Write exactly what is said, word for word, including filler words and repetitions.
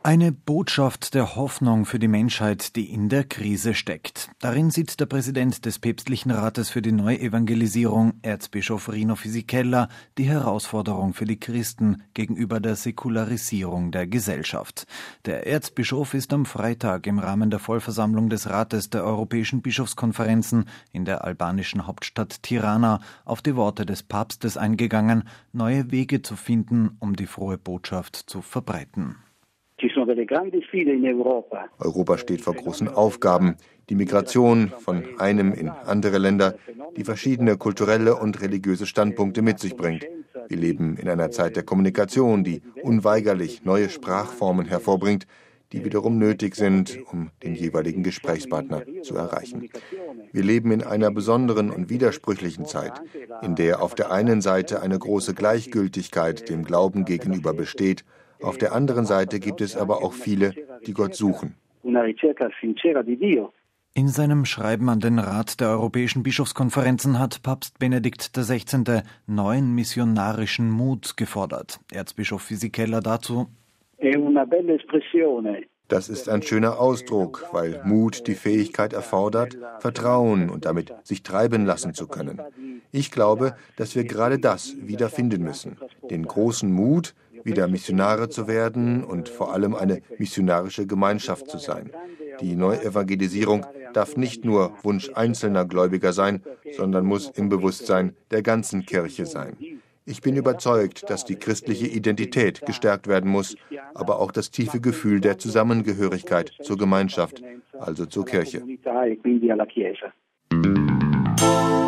Eine Botschaft der Hoffnung für die Menschheit, die in der Krise steckt. Darin sieht der Präsident des Päpstlichen Rates für die Neuevangelisierung, Erzbischof Rino Fisichella, die Herausforderung für die Christen gegenüber der Säkularisierung der Gesellschaft. Der Erzbischof ist am Freitag im Rahmen der Vollversammlung des Rates der Europäischen Bischofskonferenzen in der albanischen Hauptstadt Tirana auf die Worte des Papstes eingegangen, neue Wege zu finden, um die frohe Botschaft zu verbreiten. Europa steht vor großen Aufgaben. Die Migration von einem in andere Länder, die verschiedene kulturelle und religiöse Standpunkte mit sich bringt. Wir leben in einer Zeit der Kommunikation, die unweigerlich neue Sprachformen hervorbringt, die wiederum nötig sind, um den jeweiligen Gesprächspartner zu erreichen. Wir leben in einer besonderen und widersprüchlichen Zeit, in der auf der einen Seite eine große Gleichgültigkeit dem Glauben gegenüber besteht. Auf der anderen Seite gibt es aber auch viele, die Gott suchen. In seinem Schreiben an den Rat der Europäischen Bischofskonferenzen hat Papst Benedikt der Sechzehnte neuen missionarischen Mut gefordert. Erzbischof Fisichella dazu: Das ist ein schöner Ausdruck, weil Mut die Fähigkeit erfordert, Vertrauen und damit sich treiben lassen zu können. Ich glaube, dass wir gerade das wieder finden müssen. Den großen Mut, wieder Missionare zu werden und vor allem eine missionarische Gemeinschaft zu sein. Die Neuevangelisierung darf nicht nur Wunsch einzelner Gläubiger sein, sondern muss im Bewusstsein der ganzen Kirche sein. Ich bin überzeugt, dass die christliche Identität gestärkt werden muss, aber auch das tiefe Gefühl der Zusammengehörigkeit zur Gemeinschaft, also zur Kirche.